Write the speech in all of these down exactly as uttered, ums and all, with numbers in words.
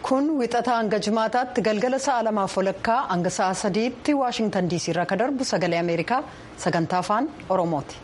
Kun wixataa hanga jimaataatti galgala sa'a lamaaf walakkaa hanga sa'a sadiitti Waashingtan diisii irraa kan darbu sagalee Ameerikaa sagantaa afaan Oromooti.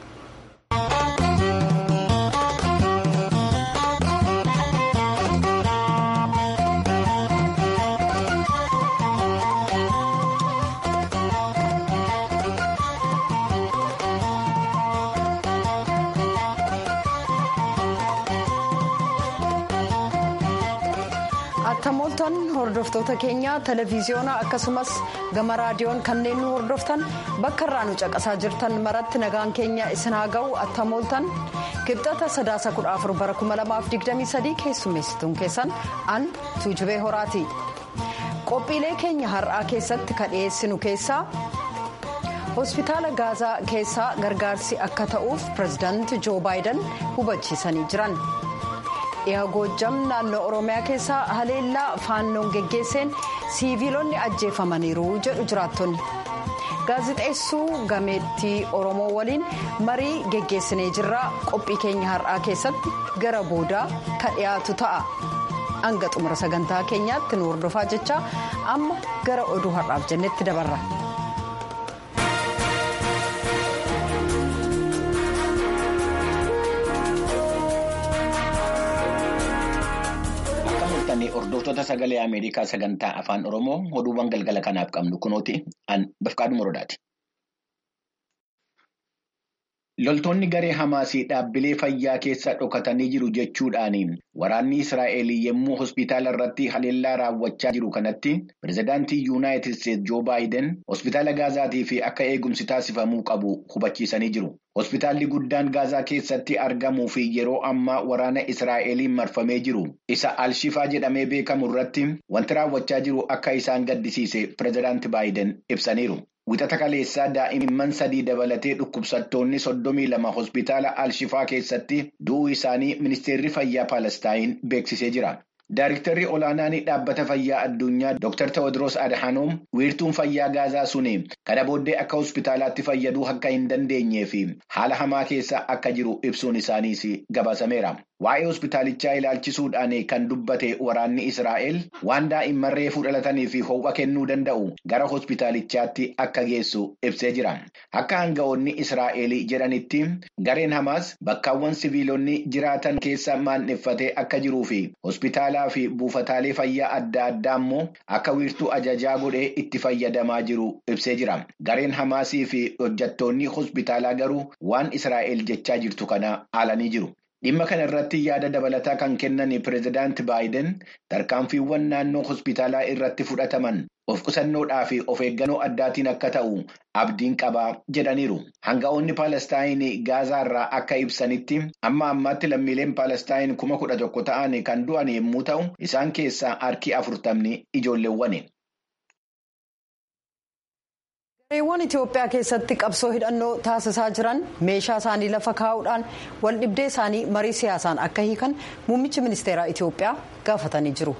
Tamooltaan hordoftoota keenya televiziyoona akkasumas gama raadiyoon kanneen nu hordoftan bakka irraa nu caqasaa jirtan maratti nagaan keenya isin haa ga'u. Tamooltaan kibxata sadaasa kudha afur bara kuma lamaaf digdamii sadii keessummeessituun keessan an tuujubee horaati. Qophiilee keenya har'aa keessatti kan dhiyeessinu keessaa hospitaala gaazaa keessaa gargaarsi akka ta'uuf pireezidaantii joo baayiden hubachiisanii jiran. Dhiha Goojjam naannoo Oromiyaa keessaa haleellaa faannoon geggeesseen siiviilonni ajjeefamaniiru jedhu jiraattonni. Gaazixeessuu gameettii Oromoo waliin marii geggeessinee jirra. Qophii keenya har'aa keessatti gara boodaa kan dhiyaatu ta'a. Hanga xumura sagantaa keenyaatti nu hordofaa jecha amma gara oduu har'aaf jennetti dabarra. Hordoftoota sagalee Ameerikaa sagantaa afaan Oromoo oduuwwan galgala kanaaf qabnu kunooti an Bafqaaduu Morodaati. Loltoonni garee Hamaasii dhaabbilee fayyaa keessa dhokatanii jiru jechuudhaan waraanni Israa'el yommuu hospitaala irratti haleellaa raawwachaa jiru kanatti pireezidaantii Yuunaayitid Isteetsi Joo Baayiden hospitaala Gaazaatii fi akka eegumsi taasifamuu qabu hubachiisanii jiru. Hospitaalli guddaan Gaazaa keessatti argamuu fi yeroo ammaa waraana Israa'eliin marfamee jiru isa Al-Shifaa jedhamee beekamu irratti wanti raawwachaa jiru akka isaan gaddisiise pireezidaantii Baayiden ibsaniiru. Wixata kaleessaa daa'imman sadii dabalatee dhukkubsattoonni soddomii lama hospitaala Al-Shifaa keessatti du'uu isaanii ministeerri fayyaa Paalestaayin beeksisee jira. Daayiriktarri olaanaan dhaabbata fayyaa addunyaa Dooktar Tewoodiroos Adhaanoom wiirtuun fayyaa Gaazaa suni kana booddee akka hospitaalaatti fayyaduu akka hin dandeenyee fi haala hamaa keessa akka jiru ibsuun isaaniis gabaasameera. Waa'ee hospitaalichaa ilaalchisuudhaan kan dubbate waraanni Israa'el waan daa'imman reefuu dhalatanii fi ho'a kennuu danda'u gara hospitaalichaatti akka geessu ibsee jira. Akka aanga'oonni Israa'el jedhanitti gareen Hamaas bakkaawwan siviilonni jiraatan keessa maandheffatee akka jiruu fi hospitaalaa fi buufataalee fayyaa adda addaa immoo akka wiirtuu ajajaa godhee itti fayyadamaa jiru ibsee jira. Gareen Hamaasii fi hojjettoonni hospitaalaa garuu waan Israa'el jechaa jirtu kana haalanii jiru. Dhimma kana irratti yaada dabalataa kan kennan pireezidaantii Baayiden tarkaanfiiwwan naannoo hospitaalaa irratti fudhataman of qusannoodhaa fi of eeggannoo addaatiin akka ta'u abdiin qabaa jedhaniiru. Hanga'oonni Paalestaayin Gaazaa irraa akka ibsanitti amma ammaatti lammiileen Paalestaayin kuma kudha tokko ta'an kan du'an yommuu ta'u isaan keessaa harki afurtamni ijoolleewwani. Gareewwan Itoophiyaa keessatti qabsoo hidhannoo taasisaa jiran meeshaa isaanii lafa kaa'uudhaan wal dhibdee isaanii marii siyaasaan akka hiikan muummichi ministeeraa Itoophiyaa gaafatanii jiru.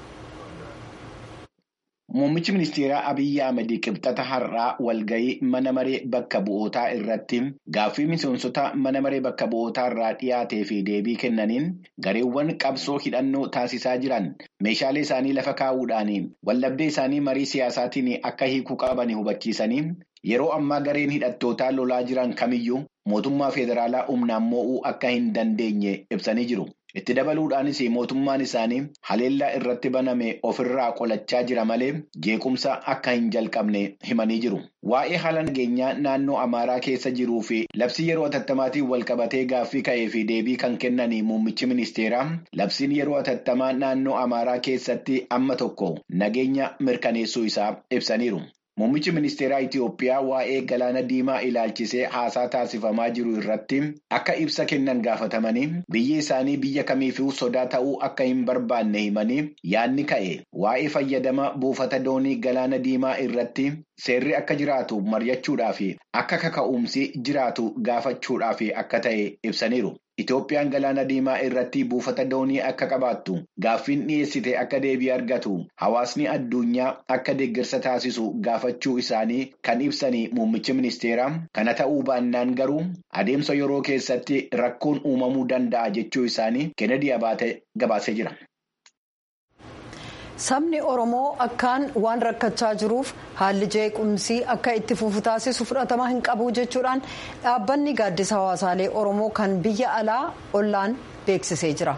Muummichi ministeeraa Abiyyi Ahmed qibxata har'aa walgahii mana maree bakka bu'ootaa irratti gaaffii miseensota mana maree bakka bu'ootaa irraa dhiyaatee fi deebii kennaniin gareewwan qabsoo hidhannoo taasisaa jiran meeshaalee isaanii lafa kaa'uudhaan waldhabdee isaanii marii siyaasaatiin akka hiikuu qaban hubachiisanii yeroo ammaa gareen hidhattootaa lolaa jiran kamiyyuu mootummaa federaalaa humnaan mo'uu akka hin dandeenye ibsanii jiru. Itti dabaluudhaanis mootummaan isaanii haleellaa irratti baname ofirraa qolachaa jira malee jeequmsa akka hin jalqabne himanii jiru. Waa'ee haala nageenyaa naannoo Amaaraa keessa jiruu fi labsii yeroo ataattamaatiin walqabatee gaaffii ka'ee fi deebii kan kennan muummichi ministeeraa labsiin yeroo atattamaa naannoo Amaaraa keessatti amma tokko nageenya mirkaneessuu isaa ibsaniiru. Muummichi ministeeraa Itoophiyaa waa'ee galaana diimaa ilaalchisee haasaa taasifamaa jiru irratti akka ibsa kennan gaafatamanii biyyi isaanii biyya kamiifuu sodaa ta'uu akka hin barbaanne himanii yaadni ka'e waa'ee fayyadama buufata doonii galaana diimaa irratti seerri akka jiraatu mari'achuudhaaf akka kaka'umsi jiraatu gaafachuudhaaf akka ta'e ibsaniiru. Itoophiyaan galaana diimaa irratti buufata doonii akka qabaattu gaaffiin dhiyeessite akka deebii argatu hawaasni addunyaa akka deeggarsa taasisu gaafachuu isaanii kan ibsanii muummichi ministeeraa kana ta'uu baannaan garuu adeemsa yeroo keessatti rakkoon uumamuu danda'a jechuu isaanii Kennedy Abaate gabaasee jira. sabni oromoo akkaan waan rakkachaa jiruuf haalli jeequmsii akka itti fufu taasisu fudhatama hin qabu jechuudhaan dhaabbanni gaaddisa hawaasaalee oromoo kan biyya alaa ollaan beeksisee jira.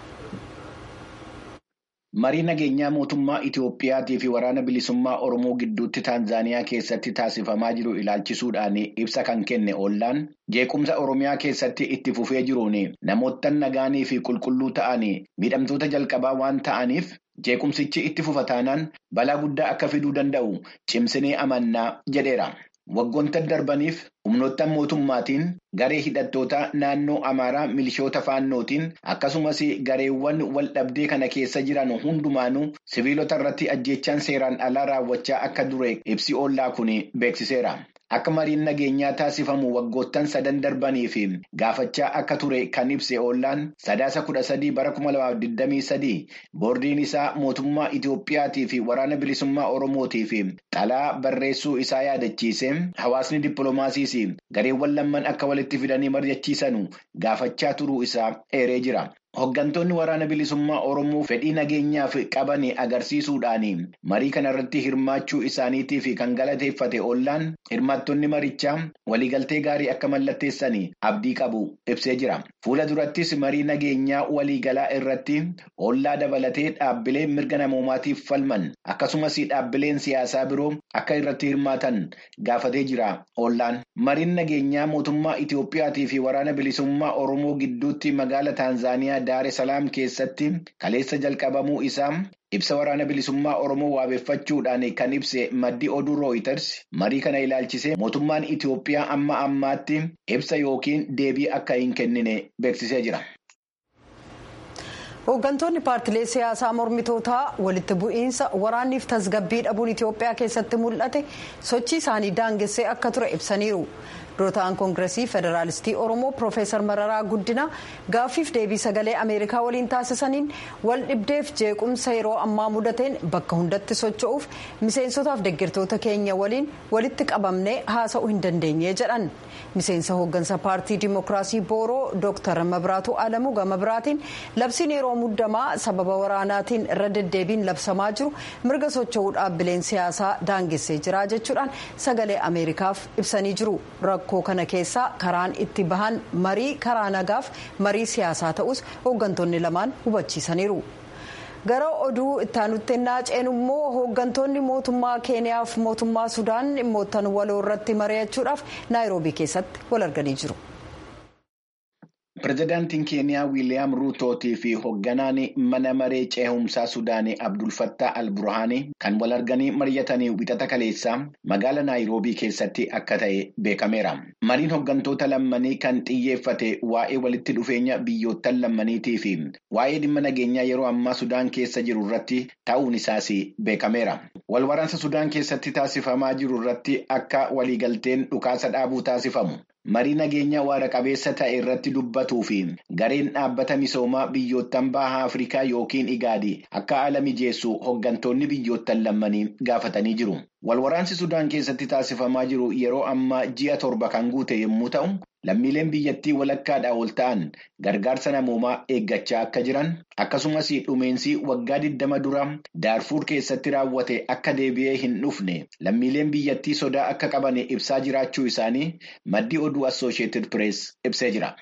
Marii nageenyaa mootummaa Itoophiyaatii fi waraana bilisummaa Oromoo gidduutti Taanzaaniyaa keessatti taasifamaa jiru ilaalchisuudhaan ibsa kan kenne ollaan jeequmsa Oromiyaa keessatti itti fufee jiruun namoota nagaanii fi qulqulluu ta'an miidhamtoota jalqabaa waan ta'aniif jeequmsichi itti fufa taanaan balaa guddaa akka fiduu danda'u cimsinee amannaa jedheera. Waggoota darbaniif humnoota mootummaatiin garee hidhattoota naannoo Amaaraa milishoota faannootiin akkasumas gareewwan wal dhabdee kana keessa jiran hundumaanuu siviilota irratti ajjeechaan seeraan alaa raawwachaa akka ture ibsi ollaa kun beeksiseera. Akka mariin nageenyaa taasifamu waggoottan sadan darbanii fi gaafachaa akka ture kan ibse ollaan sadaasa kudha sadii bara kuma lamaaf digdamii sadii boordiin isaa mootummaa Itoophiyaatii fi waraana bilisummaa Oromootii fi xalaa barreessuu isaa yaadachiise hawaasni dippiloomaasiis gareewwan lamman akka walitti fidanii mari'achiisanu gaafachaa turuu isaa eeree jira. Hoggantoonni waraana bilisummaa Oromoo fedhii nageenyaaf qaban agarsiisuudhaan marii kanarratti hirmaachuu isaaniitiif kan galateeffate ollaan hirmaattonni marichaa waliigaltee gaarii akka mallatteessan abdii qabu ibsee jira. Fuula durattis marii nageenyaa waliigalaa irratti ollaa dabalatee dhaabbilee mirga namoomaatiif falman akkasumas dhaabbileen siyaasaa biroo akka irratti hirmaatan gaafatee jira. Ollaan mariin nageenyaa mootummaa Itoophiyaatii fi waraana bilisummaa Oromoo gidduutti magaala Taanzaaniyaa Daare Salaam keessatti kaleessa jalqabamuu isaa ibsa waraana bilisummaa Oromoo waabeffachuudhaan kan ibse maddi oduu Rooyiters marii kana ilaalchisee mootummaan Itoophiyaa amma ammaatti ibsa yookiin deebii akka hin kennine beeksisee jira. Hooggantoonni paartilee siyaasaa mormitootaa walitti bu'iinsa waraanniif tasgabbii dhabuun Itoophiyaa keessatti mul'ate sochii isaanii daangessee akka ture ibsaniiru. Durataan Koongireesii Federaalistii Oromoo Piroofeesar Mararaa Guddinaa gaaffiif deebii sagalee Ameerikaa waliin taasisaniin wal dhibdeef jeequmsa yeroo ammaa mudateen bakka hundatti socho'uuf miseensotaaf deeggartoota keenya waliin walitti qabamnee haasa'uu hin dandeenye jedhan. Miseensa hooggansa paartii Dimookiraasii Booroo Dooktar Mabraatuu Alamuu gama biraatiin labsiin yeroo muddamaa sababa waraanaatiin irra deddeebiin labsamaa jiru mirga socho'uu dhaabbileen siyaasaa daangessee jira jechuudhaan sagalee Ameerikaaf ibsanii jiru. Rakkoo kana keessaa karaan itti bahan marii karaa nagaaf marii siyaasaa ta'us hooggantoonni lamaan hubachiisaniiru. Gara oduu ittaanutti naaceen immoo hooggantoonni mootummaa Keeniyaaf mootummaa Sudaan dhimmoottan waloo irratti mari'achuudhaaf Naayiroobii keessatti wal arganii jiru. Pireezidaantiin Keeniyaa Wiiliyaam Ruutootii fi hoogganaan mana maree ceehumsaa Sudaanii Abdul Fattah Al-Burhaanii kan wal arganii mari'atanii wixata kaleessaa magaala Naayiroobii keessatti akka ta'e beekameera. Mariin hooggantoota lammanii kan xiyyeeffate waa'ee walitti dhufeenya biyyoottan lammaniitii fi waa'ee dhimma nageenyaa yeroo ammaa Sudaan keessa jiru irratti ta'uun isaas beekameera. Wal waraansa Sudaan keessatti taasifamaa jiru irratti akka waliigalteen dhukaasa dhaabuu taasifamu. Marii nageenya waara qabeessa ta'e irratti dubbatuu fi gareen dhaabbata misoomaa biyyoottan baha Afrikaa yookiin Igaadii akka haala mijeessu hooggantoonni biyyoottan lammanii gaafatanii jiru. Walwaraansi Sudaan keessatti taasifamaa jiru yeroo ammaa ji'a torba kan guute yommuu ta'u, lammiileen biyyattii walakkaadhaa ol ta'an gargaarsa namoomaa eeggachaa akka jiran akkasumas dhumeensi waggaa digdama dura Daarfuur keessatti raawwate akka deebi'ee hin dhufne lammiileen biyyattii sodaa akka qaban ibsaa jiraachuu isaanii maddi oduu Associated Press ibsee jira.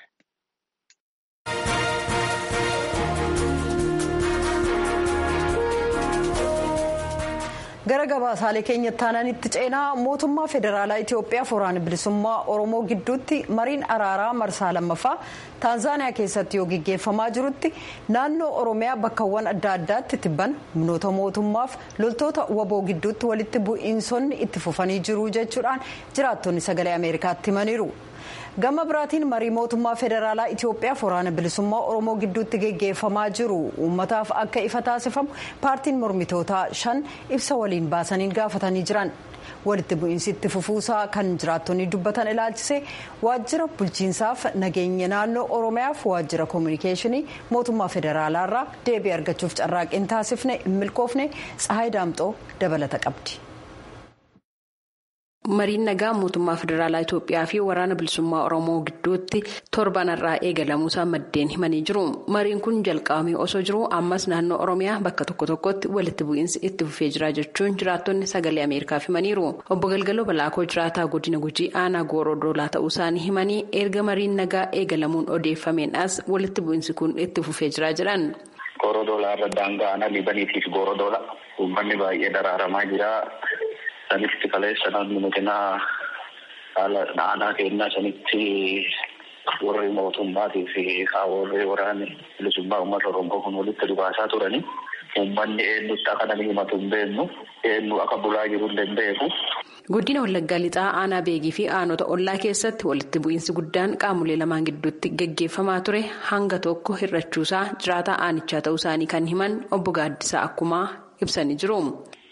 Gara gabaasaalee keenyatti aananitti ceenaa mootummaa federaalaa Itoophiyaa fi waraana bilisummaa Oromoo gidduutti mariin araaraa marsaa lammaffaa Taanzaaniyaa keessatti yoo gaggeeffamaa jirutti naannoo Oromiyaa bakkawwan adda addaatti tibban humnoota mootummaaf loltoota waboo gidduutti walitti bu'iinsonni itti fufanii jiru jechuudhaan jiraattonni sagalee Ameerikaatti himaniiru. Gama biraatiin marii mootummaa federaalaa Itoophiyaa fi waraana bilisummaa Oromoo gidduutti gaggeeffamaa jiru uummataaf akka ifa taasifamu paartiin mormitootaa shan ibsa waliin baasaniin gaafatanii jiran. Walitti bu'iinsi itti fufuusaa kan jiraattonni dubbatan ilaalchise waajjira bulchiinsaaf nageenya naannoo Oromiyaaf waajjira koominikeeshinii mootummaa federaalaa irraa deebii argachuuf carraaqqiin taasifne milkoofne Tsahaay Daamxoo dabalata qabdi. Mariin nagaa mootummaa federaalaa Itoophiyaa fi waraana bilisummaa Oromoo gidduutti torbanarraa eegalamuusaa maddeen himanii jiru. Mariin kun jalqabamee osoo jiru ammas naannoo Oromiyaa bakka tokko tokkotti walitti bu'iinsi itti fufee jira jechuun jiraattonni sagalee Ameerikaaf himaniiru. Obbo Galgaloo Balaakoo jiraataa godina Gujii aanaa Gooroo Doolaa ta'uu isaanii himanii erga mariin nagaa eegalamuun odeeffameen as walitti bu'iinsi kun itti fufee jira jedhan. Gooroo Doolaa irra daangaa aanaa Liibaniitiif Gooroo Doolaa uummanni baay'ee daraaramaa jira. Sanitti kaleessa naannoo Mutinaa haala naannaa keenyaa sanitti warri mootummaatii fi warri waraanni bilisummaa uummata Oromoo kun walitti dhukaasaa turani. Uummanni eenyutti akka namni himatu hin beeknu, eenyu akka bulaa jiru hin beeku. Godina Wallaggaa Lixaa aanaa Beegii fi aanota ollaa keessatti walitti bu'iinsi guddaan qaamolee lamaan gidduutti gaggeeffamaa ture hanga tokko hir'achuusaa jiraataa aanichaa ta'uu isaanii kan himan obbo Gaaddisaa Akkumaa ibsanii jiru.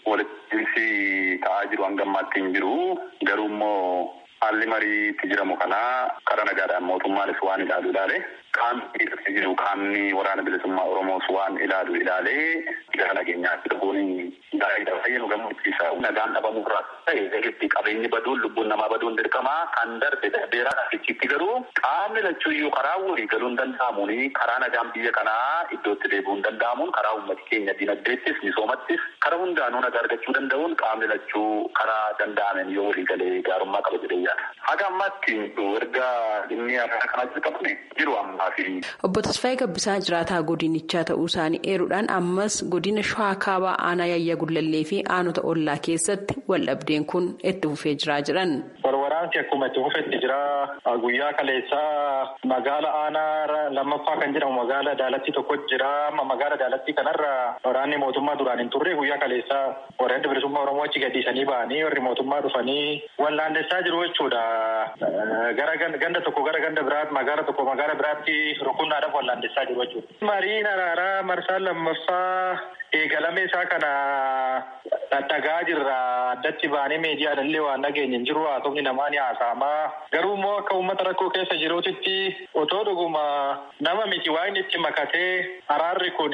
Ta'aa jiru hanga ammaatti hin jiru. Garuu immoo haalli mariitti jiramu kanaa karaa nagaadhaan mootummaanis waan ilaalu ilaale qaamni irratti jiru qaamni waraana bilisummaa Oromoos waan ilaalu ilaalee gara nageenyaatti dhufuun gaariidha. Baay'ee nu gammachiisa. Nagaan dhabamuu irraa ta'e eegitti qabeenyi baduun lubbuun namaa baduun dirqamaa kan darbe darbeeraa dhaabbichitti garuu qaamni lachuuyyuu karaa walii galuu hin danda'amuun karaa nagaan biyya kanaa iddootti deebi'uu hin danda'amuun karaa uummati keenya dinagdeettis misoomattis karaa hundaanuu nagaa argachuu danda'uun qaamni lachuu karaa danda'amen yoo walii galee gaarummaa qaba jedhee yaada. Haga ammaatti erga dhimmi akka kanaa jalqabne jiru ammaa fi. Obbo Tasfaayee Gabbisaa jiraataa godinichaa ta'uu isaanii eeruudhaan ammas godina Shawaa Kaabaa aanaa Yayyaa Gullallee fi aanota ollaa keessatti waldhabdeen kun itti fufee jira jedhan. Waraansi akkuma itti fufetti jira. Guyyaa kaleessaa magaala aanaa lammaffaa kan jedhamu magaala Daalattii tokko jira. Magaala Daalattii kanarra waraanni mootummaa duraan hin turre guyyaa kaleessaa waraanni bilisummaa Oromoo achi gadhiisanii ba'anii warri mootummaa dhufanii wallaandessaa jiru jechuudha. Gara ganda tokko gara ganda biraatti magaala tokko magaala biraatti rukunnaadhaaf wallaandessaa jiru jechuudha. Mariin araaraa marsaa lammaffaa eegalame isaa kana dhadhagaa jirra. Addatti baanee miidiyaan illee waan dhageenye hin jiru. Haasofni namaa ni haasa'amaa. Garuu immoo akka uummata rakkoo keessa jiruutitti otoo dhuguma nama miti waa inni itti makatee araarri kun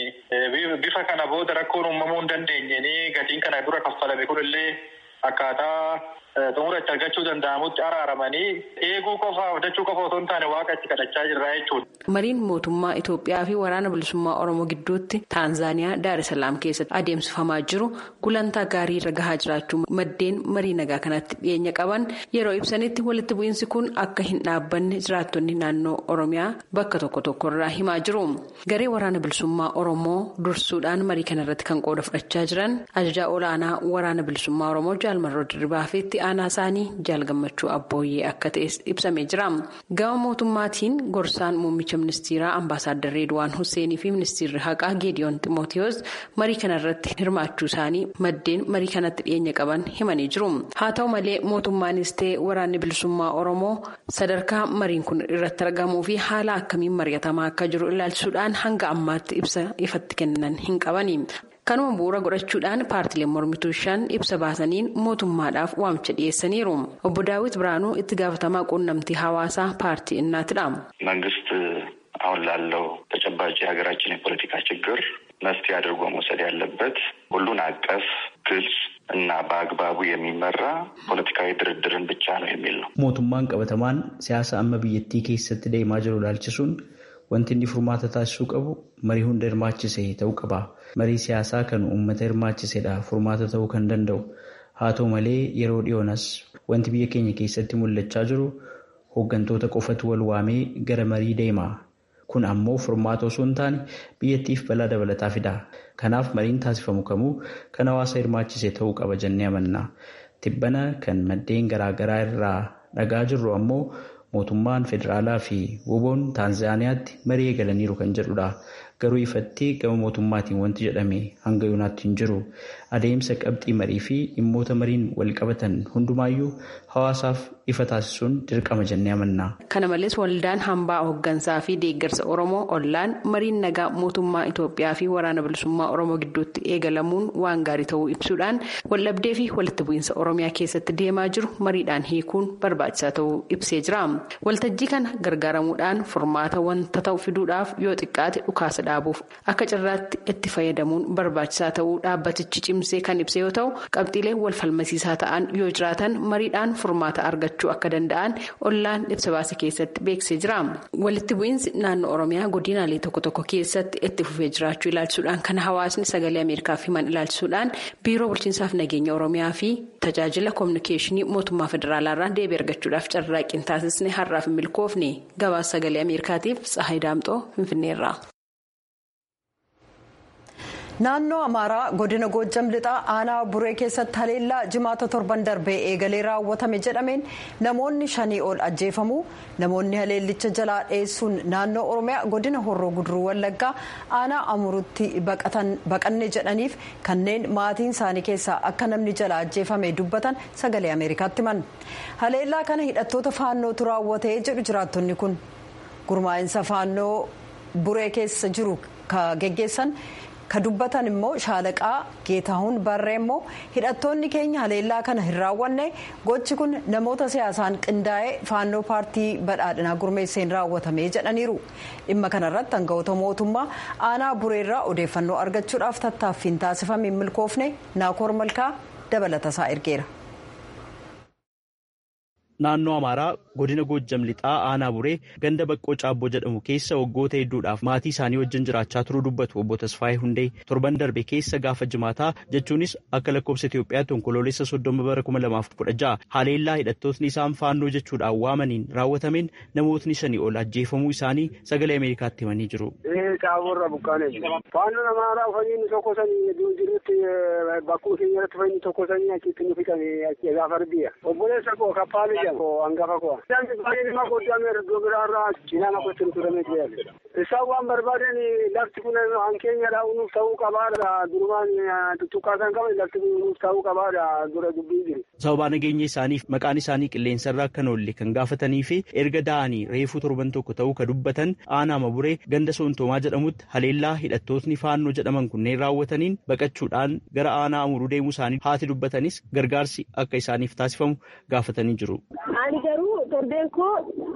bifa kana booda rakkoon uumamuu hin dandeenye gatiin kana dura kaffalame kunillee akkaataa xumura itti argachuu danda'amutti araaramanii eeguu qofaa abdachuu qofa otoo hin taane waaqa itti kadhachaa jirra jechuudha. Mariin mootummaa Itoophiyaa fi waraana bilisummaa Oromoo gidduutti Taanzaaniyaa Daar es Salaam keessatti adeemsifamaa jiru gulantaa gaarii irra gahaa jiraachuu maddeen marii nagaa kanatti dhiyeenya qaban yeroo ibsanitti walitti bu'iinsi kun akka hin dhaabbanne jiraattonni naannoo Oromiyaa bakka tokko tokkorraa himaa jiru. Garee waraana bilisummaa Oromoo dursuudhaan marii kanarratti kan qooda fudhachaa jiran ajajaa olaanaa waraana bilisummaa Oromoo Jaalmarroo Dirribaa fi aanaa isaanii Jaalgammachuu Abbooyyee akka ta'es ibsamee jira. Gama mootummaatiin gorsaan muummicha ministeeraa Ambaasaadder Reedwaan Husseenii fi ministeerri haqaa Geediyoon Ximootiyoos marii kanarratti hirmaachuu isaanii maddeen marii kanatti dhiyeenya qaban himanii jiru. Haa ta'u malee mootummaanis ta'e waraanni bilisummaa Oromoo sadarkaa mariin kun irratti argamuu fi haala akkamiin mari'atamaa akka jiru ilaalchisuudhaan hanga ammaatti ibsa ifatti kennan hin qabani. Kanuma bu'uura godhachuudhaan paartileen mormituu shan ibsa baasaniin mootummaadhaaf waamicha dhiyeessaniiru. Obbo Daawit Biraanuu itti gaafatamaa quunnamtii hawaasaa paartii Innaatidha. መንግስት አሁን ላለው ተጨባጭ የሀገራችን የፖለቲካ ችግር መፍትሄ አድርጎ መውሰድ ያለበት ሁሉን አቀፍ ግልጽ እና በአግባቡ የሚመራ ፖለቲካዊ ድርድርን ብቻ ነው የሚል ነው። mootummaan qabatamaan siyaasa amma biyyattii keessatti deemaa jiru ilaalchisuun wanti inni furmaata taasisuu qabu marii hunda hirmaachisee ta'uu qaba. Marii siyaasaa kan uummata hirmaachisedha furmaata ta'uu kan danda'u. Haa ta'u malee yeroo dhiyoonas wanti biyya keenya keessatti mul'achaa jiru hooggantoota qofatu wal waamee gara marii deema. Kun ammoo furmaata osoo hin taane biyyattiif balaa dabalataa fida. Kanaaf mariin taasifamu kamuu kan hawaasa hirmaachise ta'uu qaba jennee amanna. Tibbana kan maddeen garaagaraa irraa dhagaa jirru ammoo mootummaan federaalaa fi woboon Taanzaaniyaatti marii eegalaniiru kan jedhudha. Garuu ifatti gama mootummaatiin wanti jedhame hanga yoonaatti hin jiru. Adeemsa qabxii marii fi dhimmoota mariin wal qabatan hundumaayyuu hawaasaaf ifa taasisuun dirqama jennee amanna. Kana malees waldaan hambaa hooggansaa fi deeggarsa Oromoo ollaan mariin nagaa mootummaa Itoophiyaa fi waraana bilisummaa Oromoo gidduutti eegalamuun waan gaarii ta'uu ibsuudhaan waldhabdee fi walitti bu'iinsa Oromiyaa keessatti deemaa jiru mariidhaan hiikuun barbaachisaa ta'uu ibsee jira. Waltajjii kana gargaaramuudhaan furmaata wanta ta'u fiduudhaaf yoo xiqqaate dhukaasa dhaabuuf akka carraatti itti fayyadamuun barbaachisaa ta'uu dhaabbatichi cimsee kan ibse yoo ta'u qabxiilee wal falmasiisaa ta'an yoo jiraatan mariidhaan furmaata argachuu akka danda'an ollaan ibsa baase keessatti beeksisee jira. Walitti bu'iinsi naannoo Oromiyaa godinaalee tokko tokko keessatti itti fufee jiraachuu ilaalchisuudhaan kan hawaasni sagalee Ameerikaaf himan ilaalchisuudhaan biiroo bulchiinsaaf nageenya Oromiyaa fi tajaajila koominikeeshinii mootummaa federaalaarraa deebii argachuudhaaf carraaqqii taasisne har'aaf hin milkoofne. Gabaasa sagalee Ameerikaatiif Tsahaay Daamxoo Finfinneerraa. Naannoo Amaaraa godina Goojjam lixaa aanaa Buree keessatti haleellaa jimaata torban darbee eegalee raawwatame jedhameen namoonni shanii ol ajjeefamuu namoonni haleellicha jalaa dheessuun naannoo Oromiyaa godina Horroo Guduruu Wallaggaa aanaa Amuruutti baqanne jedhaniif kanneen maatiin isaanii keessaa akka namni jalaa ajjeefame dubbatan sagalee Ameerikaatti himan. Haleellaa kana hidhattoota faannootu raawwatee jedhu jiraattonni kun gurmaa'insa faannoo Buree keessa jiru ka geggeessan. Ka dubbatan immoo shaalaqaa Geetahuun Barree immoo hidhattoonni keenya haleellaa kana hin raawwanne gochi kun namoota siyaasaan qindaa'ee faannoo paartii badhaadhinaa gurmeesseen raawwatame jedhaniiru. Dhimma kanarratti aangawoota mootummaa aanaa Bureerraa odeeffannoo argachuudhaaf tattaaffiin taasifame hin milkoofne Naakoor Malkaa dabalatasaa ergeera. Naannoo Amaaraa godina Goojjam lixaa aanaa Buree ganda baqqoo caabboo jedhamu keessa waggoota hedduudhaaf maatii isaanii wajjin jiraachaa turuu dubbatu obbo Tasfaayee Hundee torban darbe keessa gaafa jimaataa jechuunis akka lakkoofsa Itoophiyaatti onkoloolessa soddoma bara kuma lamaaf kudha jaha haleellaa hidhattootni isaan faannoo jechuudhaan waamaniin raawwatameen namootni shanii ol ajjeefamuu isaanii sagalee Ameerikaatti himanii jiru. Caaborra buqqaane faannoon Amaaraa uffanni tokko sanii jirutti bakkuu keenyatti uffanni tokko sanii achitti nu fixanii gaafa arbiya obboleessa koo kappaalee ko angafa ko danti baay'ee nama goddaame iddoo biraarraa cinaa kotti turamee jira. Isaan waan barbaadan lafti kun hankeenya dhaa'uuf ta'uu qabaadha durumaan tuttuqqaasan qaba lafti kun ta'uu qabaadha dura dubbii jiru. Sababa nageenya isaaniif maqaan isaanii qilleensarraa akka oolle kan gaafatanii fi erga da'anii reefuu torban tokko ta'uu ka dubbatan aanaa Buree ganda Soontoomaa jedhamutti haleellaa hidhattootni faannoo jedhaman kunneen raawwataniin baqachuudhaan gara aanaa Amuruu deemuu isaanii haati dubbatanis gargaarsi akka isaaniif taasifamu gaafatanii jiru. Ani garuu torbeen koo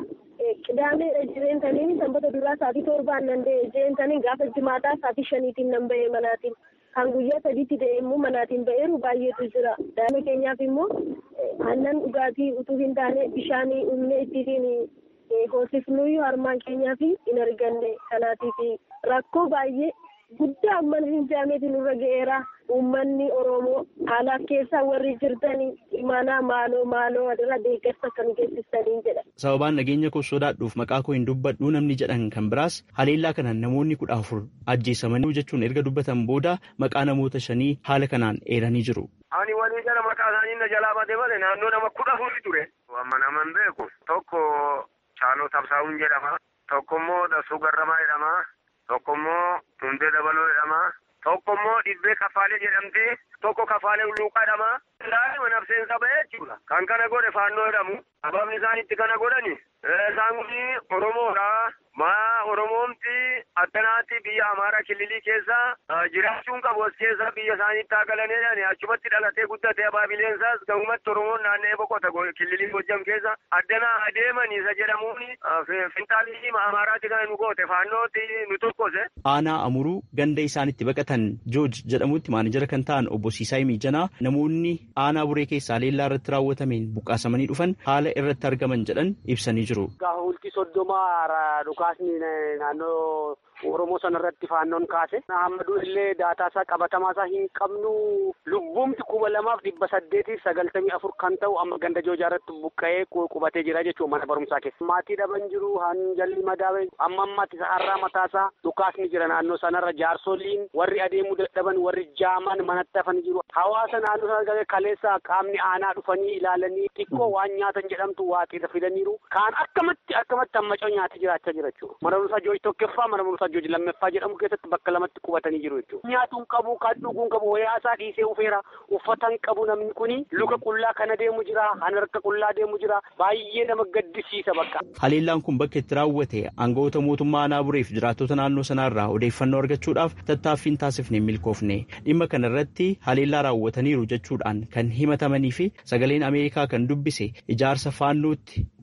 qidaamee jireentaniin sanbata duraa sa'aatii torbaan nan ba'e jireentaniin gaafa jimaataa sa'aatii shaniitiin nan ba'e manaatiin kan guyyaa sadiitti ta'e immoo manaatiin ba'eeru baay'eetu jira. Daa'ima keenyaaf immoo aannan dhugaatii utuu hin taane bishaanii humna ittiin hoosifnuyyuu harmaan keenyaaf hin arganne kanaatiif rakkoo baay'ee guddaa amman hin jaameetiin nurra ga'eera. Uummanni Oromoo haalaaf keessaa warri jirtanii imaanaa maaloo maaloo adarra deeggarsa kan geessisaniin jedha. Sababaan nageenya koo sodaadhuuf maqaa koo hin dubbadhu namni jedhan kan biraas haleellaa kanaan namoonni kudha afur ajjeesamanii jechuun erga dubbatan booda maqaa namoota shanii haala kanaan eeranii jiru. Ani walii gara maqaa isaanii na jalaa badee malee naannoo nama kudha afurri ture. Amma naman beeku tokko Chaaloo Tabsaa'uun jedhama tokko immoo Dasuu Garramaa jedhama tokko immoo Hundee Dabaloo jedhama. Tokko immoo Dhibbee Kafaalee jedhamti. Tokko Kafaalee Ulluuqaa jedhama. Daa'ima nafseensa ba'ee jechuudha. Kan kana godhe faannoo jedhamu. Sababni isaan itti kana godhani. Isaan kun Oromoodha. Maa Oromoomti akkanaatti biyya Amaaraa kililii keessa jiraachuun qabu as keessa biyya isaaniitti haqalaneedhaan achumatti dhalatee guddate abaabileensaas gahumatti Oromoon naanna'ee boqota kililii Goojjam keessa addana adeemanii isa jedhamuun finxaalii Amaaraatti kan nu goote faannootti nu tokkose. Aanaa Amuruu ganda isaanitti baqatan Jooj jedhamutti maanijara kan ta'an obbo Siisaay Miijanaa namoonni aanaa Buree keessaa haleellaa irratti raawwatameen buqqaasamanii dhufan haala irratti argaman jedhan ibsanii jiru. Gaahulti soddomaa dhukaasni naannoo Oromoo sanarratti faannoon kaase. Ahmadu illee daataasaa qabatamaasaa hin qabnu lubbuumti kuma lamaaf dhibba saddeetiif sagaltamii afur kan ta'u amma ganda Joojaarratti buqqa'ee qubatee jira jechuudha mana barumsaa keessa. Maatii dhaban jiru hanjalli madaa'e amma ammaatti har'aa mataasaa dhukaasni jira naannoo sanarra jaarsoliin warri adeemuu dadhaban warri jaaman manatti hafanii jiru. Hawaasa naannoo sana kaleessa qaamni aanaa dhufanii ilaalanii xiqqoo waan nyaatan jedhamtu waaqiidha fidaniiru. Kaan akkamatti akkamatti hammacoo nyaata jiraachaa jira jechuudha. Mana barumsaa Jooj tokkoffaa mana barumsaa Jooj lammaffaa jedhamu keessatti bakka lamatti qubatanii jiru jechuudha. Nyaatuun qabu kan dhuguun qabu wayaasaa dhiisee ufeera uffatan qabu namni kuni luka qullaa kana deemu jira harka qullaa deemu jira baay'ee nama gaddisiisa bakka. Haleellaan kun bakka itti raawwate aangawoota mootummaa aanaa Bureef jiraattota naannoo sanaarraa odeeffannoo argachuudhaaf tattaaffiin taasifne milkoofne dhimma kana irratti haleellaa raawwataniiru jechuudhaan kan himatamanii fi sagaleen Ameerikaa kan dubbise ijaarsa faannootti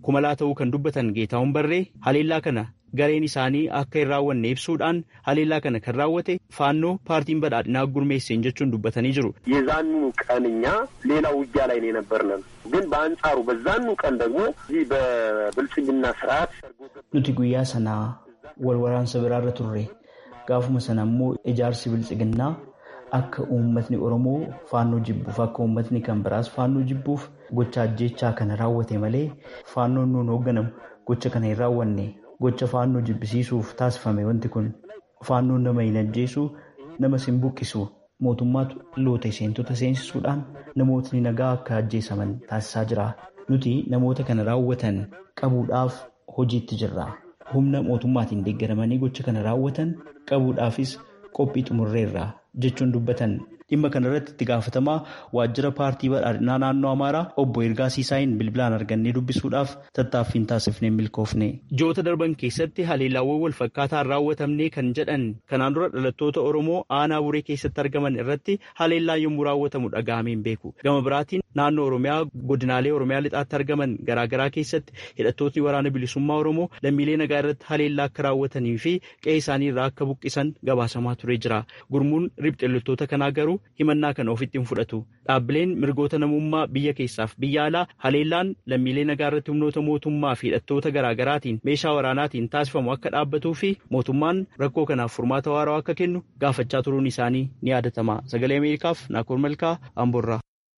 kumalaa ta'uu kan dubbatan Geetaawwan Barree haleellaa kana gareen isaanii akka hin raawwanne ibsuudhaan haleellaa kana kan raawwate faannoo paartiin badhaadhinaa gurmeesseen jechuun dubbatanii jiru. የዛኑ ቀንኛ ሌላ ውጊያ ላይ ነው የነበርነን ግን በአንጻሩ በዛኑ ቀን ደግሞ እዚህ በብልጽግና ስርዓት nuti guyyaa sanaa wal waraansa biraarra turre gaafuma sana immoo ijaarsi biltsiginnaa akka uummatni Oromoo faannoo jibbuuf akka uummatni kan biraas faannoo jibbuuf gocha ajjeechaa kana raawwate malee faannoon nuun hoogganamu gocha kana hin raawwanne. Gocha faannoo jibbisiisuuf taasifame wanti kun faannoon nama hin ajjeesu nama sin buqqisu mootummaatu loota seentota seensisuudhaan namootni nagaa akka ajjeesaman taasisaa jira. Nuti namoota kana raawwatan qabuudhaaf hojiitti jirra. Humna mootummaatiin deeggaramanii gocha kana raawwatan qabuudhaafis qophii xumurreerra jechuun dubbatan. Dhimma kanarratti itti gaafatamaa waajjira paartii badhaadhinaa naannoo Amaaraa obbo Ergaa Siisaayin bilbilaan argannee dubbisuudhaaf tattaaffiin taasifnee milkoofne. Ji'oota darban keessatti haleellaawwan wal fakkaataan raawwatamne kan jedhan kanaan dura dhalattoota Oromoo aanaa buree keessatti argaman irratti haleellaan yommuu raawwatamu dhaga'amee hin beeku. Gama biraatiin naannoo Oromiyaa godinaalee Oromiyaa lixaatti argaman garaagaraa keessatti hidhattootni waraana bilisummaa Oromoo lammiilee nagaa irratti haleellaa akka raawwatanii fi qe'ee isaanii irraa akka buqqisan gabaasamaa turee jira. Gurmuun riphxeloltoota kanaa garuu himannaa kana ofitti hin fudhatu. Dhaabbileen mirgoota namummaa biyya keessaaf biyya alaa haleellaan lammiilee nagaa irratti humnoota mootummaa fi hidhattoota garaagaraatiin meeshaa waraanaatiin taasifamu akka dhaabbatuu fi mootummaan rakkoo kanaaf furmaata waaraa akka kennu gaafachaa turuun isaanii ni yaadatama. Sagalee Ameerikaaf Naakoor Malkaa Amboorraa.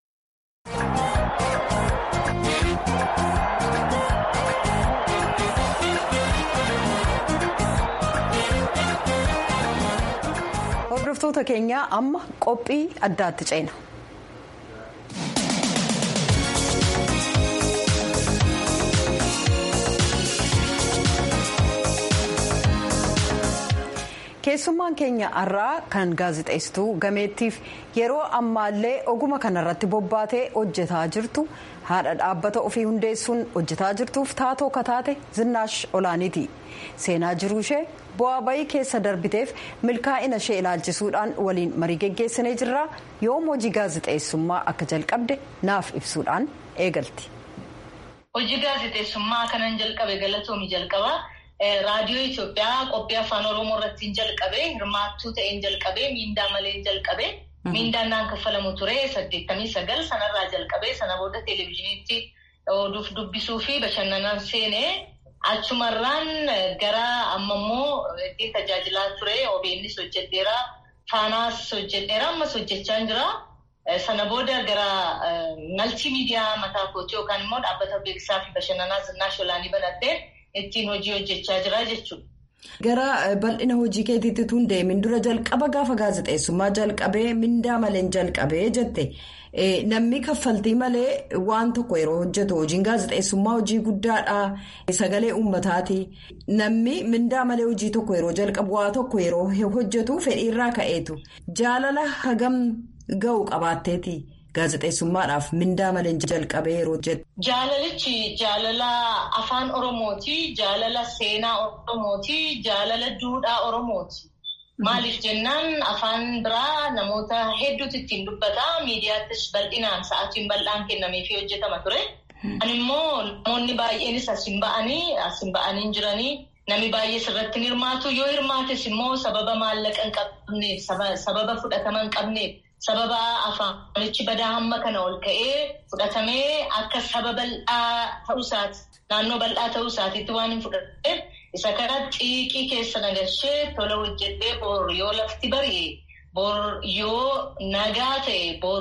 Hordoftoota keenya amma qophii addaatti ceena. Keessummaan keenya har'aa kan gaazexeessituu gameettiif yeroo ammaallee oguma kanarratti bobbaatee hojjetaa jirtu haadha dhaabbata ofii hundeessuun hojjetaa jirtuuf taatoo kataate Zinnaash Olaaniiti. Seenaa jiruu ishee bu'aa bayii keessa darbiteef milkaa'ina ishee ilaalchisuudhaan waliin marii geggeessinee jirra. Yoom hojii gaazexeessummaa akka jalqabde naaf ibsuudhaan eegalti. Hojii gaazexeessummaa kanan jalqabe Galatoomii jalqabaa. Raadiyoo Itoophiyaa qophii afaan Oromoo irratti jalqabee hirmaattuu ta'een jalqabee miindaa malee jalqabee miindaan naan kaffalamu ture saddeettamii sagal sanarraa jalqabee sana booda televezyiiniitti oduuf dubbisuu fi bashannanaan seenee achumarraan gara ammammoo itti tajaajilaa ture O B N's hojjedheera Faanaas hojjedheera ammas hojjechaa jira. Sana booda gara maltii miidiyaa mataa kootii yookaan immoo dhaabbata beeksisaa fi bashannanaa Zinnaash Olaanii banattee ittiin hojii hojjechaa jira jechuudha. Gara bal'ina hojii keetiitti tun deemin dura jalqaba gaafa gaazexeessummaa jalqabee mindaa maleen jalqabee jette namni kaffaltii malee waan tokko yeroo hojjetu hojiin gaazexeessummaa hojii guddaadha sagalee uummataati namni mindaa malee hojii tokko yeroo jalqabu waa tokko yeroo hojjetu fedhiirraa ka'eetu jaalala hagam ga'u qabaatteeti. Gaazexeessummaadhaaf mindaa malee jalqabee yeroo hojjetu. Jaalalichi jaalala afaan Oromooti, jaalala seenaa Oromooti, jaalala duudhaa Oromooti. Maaliif jennaan afaan biraa namoota hedduutu ittiin dubbata. Miidiyaattis bal'inaan sa'aatiin bal'aan kennameefii hojjetama ture. Ani immoo namoonni baay'eenis asin ba'anii asin ba'anii jiranii namni baay'ee sirratti ni hirmaatu. Yoo hirmaates immoo sababa maallaqa hin qabneef, sababa fudhatama hin qabneef. Sababa afaanichi badaa hamma kana ol ka'ee fudhatamee akka saba bal'aa ta'uu isaati naannoo bal'aa ta'uu isaatiitti waan hin fudhateef isa kana xiiqii keessa nagashee tola hojjedhee bor yoo lafti bari'e bor yoo nagaa ta'e bor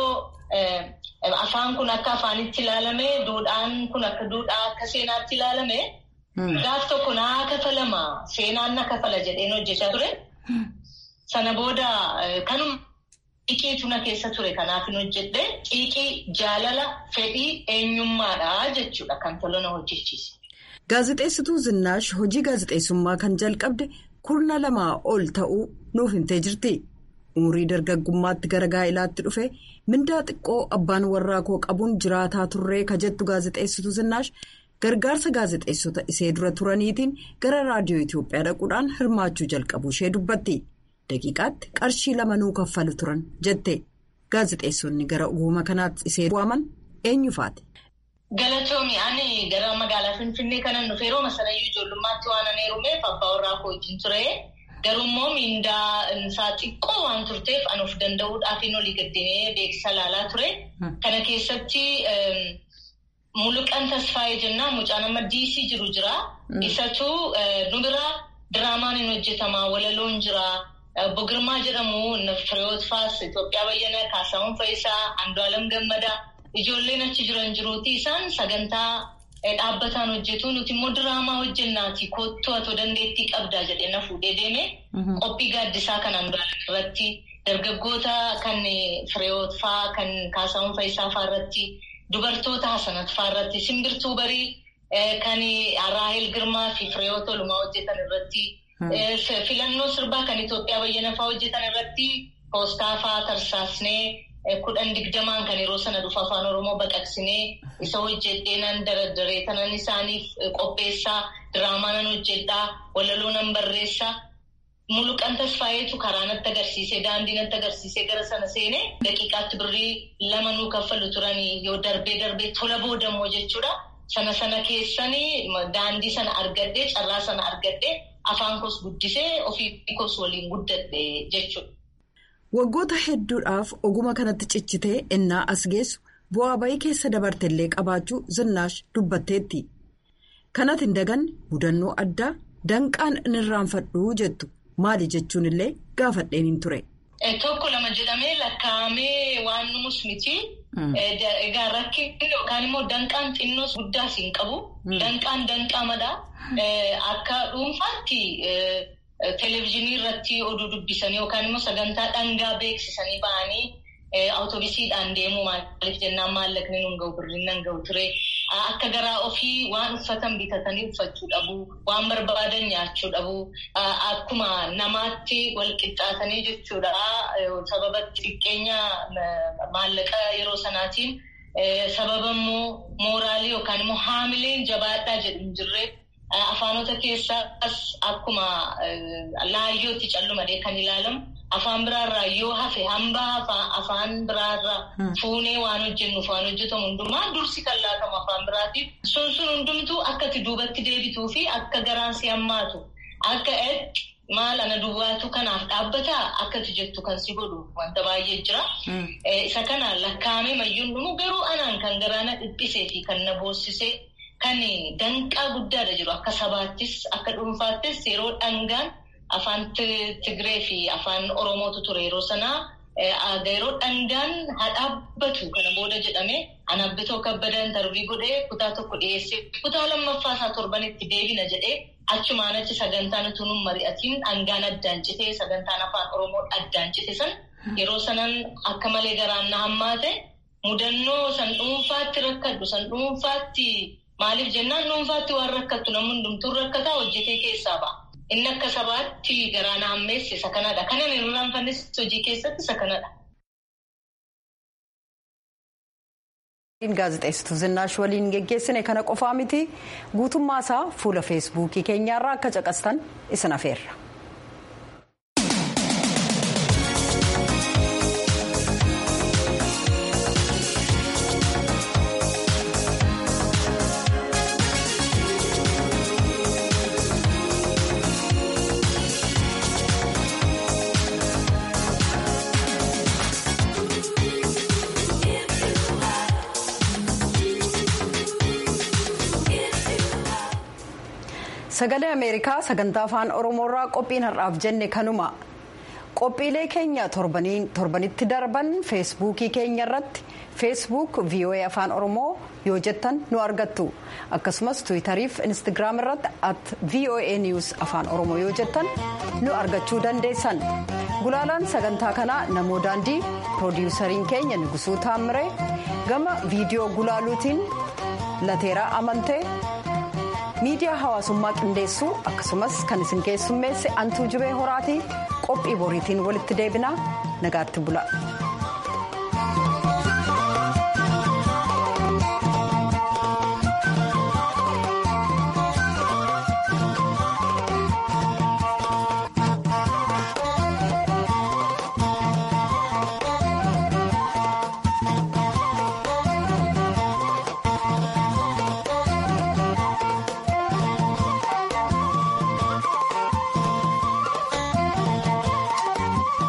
yoo afaan kun akka afaanitti ilaalame duudhaan kun akka duudhaa akka seenaatti ilaalame gaaf tokko naa kafalama seenaan na kafala jedheen hojjechaa ture sana booda kanuma. Xiiqii tuna keessa ture kanaaf hin hojjedhe xiiqii jaalala fedhii eenyummaadha jechuudha kan tolona hojjechiise. Gaazexeessituu Zinnaash hojii gaazexeessummaa kan jalqabde kurna lamaa ol ta'uu nuuf himtee jirti. Umurii dargaggummaatti gara gaa'ilaatti dhufe mindaa xiqqoo abbaan warraa koo qabuun jiraataa turree ka jettu gaazexeessituu Zinnaash gargaarsa gaazexeessota isee dura turaniitiin gara raadiyoo Itoophiyaa dhaquudhaan hirmaachuu jalqabuu ishee dubbatti. Daqiiqaatti qarshii lama nuu kaffalu turan jette gaazexeessonni gara uumama kanaatti isee waaman eenyu faati. Galatoomi ani gara magaalaa Finfinnee kanan dhufee yeroo masalayyuu ijoollummaatti waan ani heerumeef abbaa warraa koo wajjin ture. Garuu miindaa isaa xiqqoo waan turteef an of danda'uudhaaf hin olii gaddinee beeksisa laalaa ture. Kana keessatti Muluqan Tasfaayee jennaan mucaan amma diisii jiru jira. Isatu nu bira diraamaan hin hojjetamaa walaloon jira. Bogirmaa jedhamu Fireewoot Faas Itoophiyaa Bayyana Kaasaawwan Fayisaa Andu'aalam Gammadaa ijoolleen achi jiran jiruuti isaan sagantaa dhaabbataan hojjetu nuti immoo diraamaa hojjennaati kottu atoo dandeettii qabdaa jedhee na fuudhee deeme qophii gaaddisaa kan Andu'aalam irratti dargaggoota kan Fireewoot faa kan Kaasaawwan Fayisaa faa irratti dubartoota Hasanat faa irratti simbirtuu barii kan Raahel Girmaa fi Fireewoot Olumaa hojjetan irratti. Filannoo sirbaa kan Itoophiyaa Bayyana fa'aa hojjetan irratti poostaa fa'aa tarsaasnee kudhan digdamaan kan yeroo sana dhufa afaan Oromoo baqaqsinee isa hojjedhee nan daradaree tanan isaaniif qopheessaa diraamaa nan hojjedhaa walaloo nan barreessaa Muluqan Tasfaayeetu karaa natti agarsiisee daandii natti agarsiisee gara sana seenee daqiiqaatti birrii lama nuu kaffalu turanii yoo darbee darbee tola boodamoo jechuudha. Sana sana keessanii daandii sana argadhee carraa sana argadhee afaan koos guddisee ofii koos waliin guddadhe jechuudha. Waggoota hedduudhaaf oguma kanatti cichitee ennaa as geessu bu'aa bayii keessa dabartellee qabaachuu Zinnaash dubbatteetti. Kanatti hin daganne mudannoo addaa danqaan inni irraanfadhuu jettu maali jechuun illee gaafadheen hin ture. Tokko lama jedhamee lakkaa'amee waan numus miti. Egaa rakkinni yookaan immoo danqaan xinnoos guddaas hin qabu. Danqaan danqamadha. Akka dhuunfaatti televezyiinii irratti oduu dubbisanii yookaan immoo sagantaa dhangaa beeksisanii ba'anii awutoobisiidhaan deemuu maaliif jennaan maallaqni nun ga'u birriin nan ga'u ture. Akka garaa ofii waan uffatan bitatanii uffachuu dhabu, waan barbaadan nyaachuu dhabu, akkuma namaatti wal qixxaatanii jechuudha. Sababa xiqqeenya maallaqa yeroo sanaatiin sababa immoo mooraalii yookaan immoo haamileen jabaadhaa jedhu hin jirre afaanota keessaas akkuma laayyootti callumadee kan ilaalamu. Afaan biraarraa yoo hafe hambaa afaan biraarraa fuunee waan hojjennuuf waan hojjetamu hundumaa dursi kan laatamu afaan biraatiif sun sun hundumtuu akka itti duubatti deebituu fi akka garaan si hammaatu akka eetti maal ana duwwaatu kanaaf dhaabbataa akka itti jettu kan si godhu wanta baay'ee jira. Isa kana lakkaa'amee mayyuun dhumu garuu anaan kan garaana dhiphisee fi kan na boossisee kan danqaa guddaadha jiru akka sabaattis akka dhuunfaattis yeroo dhangaan. Afaan Tigree fi afaan Oromootu ture yeroo sanaa yeroo dhangaan haa dhaabbatu kana booda jedhamee anabbitoo kabbada intarvii godhee kutaa tokko dhiyeessee kutaa lammaffaa isaa torbanitti deebina jedhee achumaan achi sagantaan utuun mari'atiin dhangaan addaan citee sagantaan afaan Oromoo addaan cite san yeroo sanan akka malee garaan na hammaate mudannoo san dhuunfaatti rakkadhu san dhuunfaatti maaliif jennaan dhuunfaatti waan rakkattu namni hundumtuu rakkataa hojjetee keessaa ba'a. Inni akka sabaatti garaa na hammeesse isa kanadha. Kanan hin irraanfannes hojii keessatti isa kanadha. Gaazexeessituu Zinnaash waliin geggeessine kana qofaa miti guutummaa isaa fuula feesbuukii keenyaarraa akka caqastan isin afeerra. Sagalee Ameerikaa sagantaa afaan Oromoorraa qophiin har'aaf jenne kanuma qophiilee keenya torbanitti darban feesbuukii keenya irratti feesbuuk V O A afaan Oromoo yoo jettan nu argattu akkasumas tiwiitarii fi instaagiraam irratti at V O A News afaan Oromoo yoo jettan nu argachuu dandeessan gulaalaan sagantaa kanaa namoo daandii piroodiwusariin keenya Nugusuu Taamiree gama viidiyoo gulaaluutiin lateeraa amantee. Miidiyaa hawaasummaa qindeessuu akkasumas kan isin keessummeesse antuu jibee horaatii qophii boriitiin walitti deebinaa nagaatti bula.